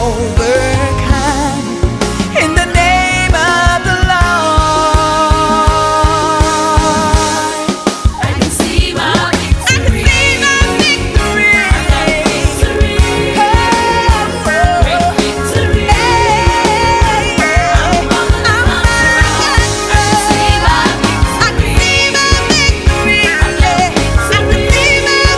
overcome in the name of the Lord. I can see my victory. I can see my victory. Great victory. I'm more than a conqueror. I can see my victory. I got victory.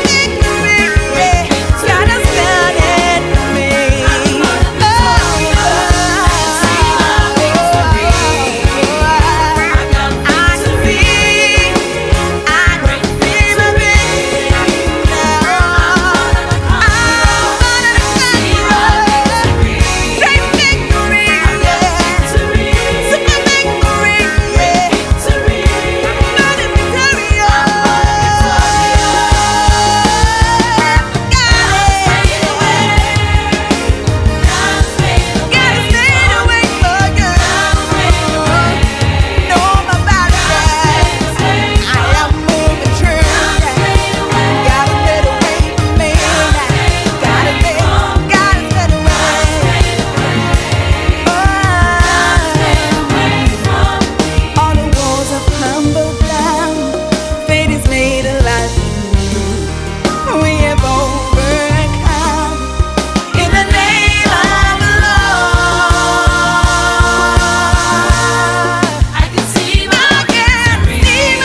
God has done it for me. I'm more than victorious. I can see my victory. I got victory. Great victory. All the walls have crumbled down. Fate is made alive in you. We have overcome in the name of the Lord. I can see my victory.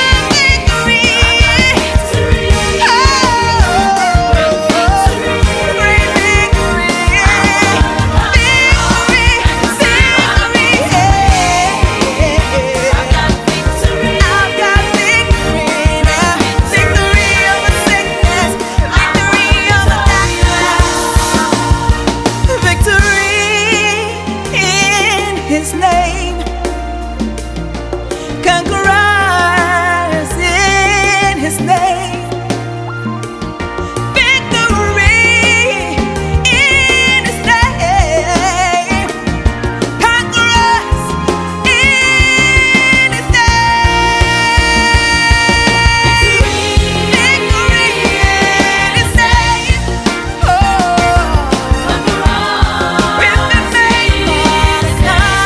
His name, conquerors in His name, victory in His name, conquerors in His name, victory in His name. Oh. We've been made more than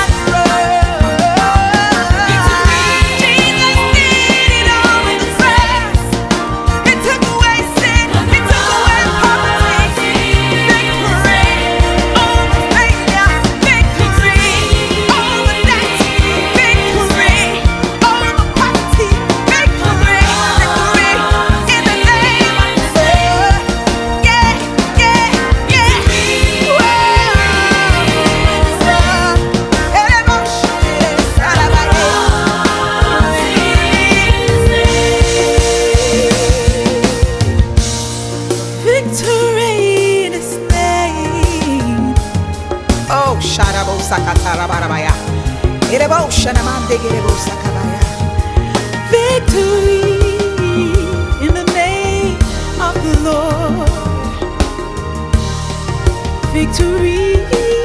conquerors. Jesus did it all in the cross. He took away sin. He took away poverty. Victory over failure. Victory over death. Victory over poverty. Victory. Victory in the name of the Lord. Yeah, yeah, yeah. Victory in His name. Oh, Sharabo Sakatarabarabaya. Erebo Shanamande Gerebo Sakabaya. Victory in the name of the Lord. Victory.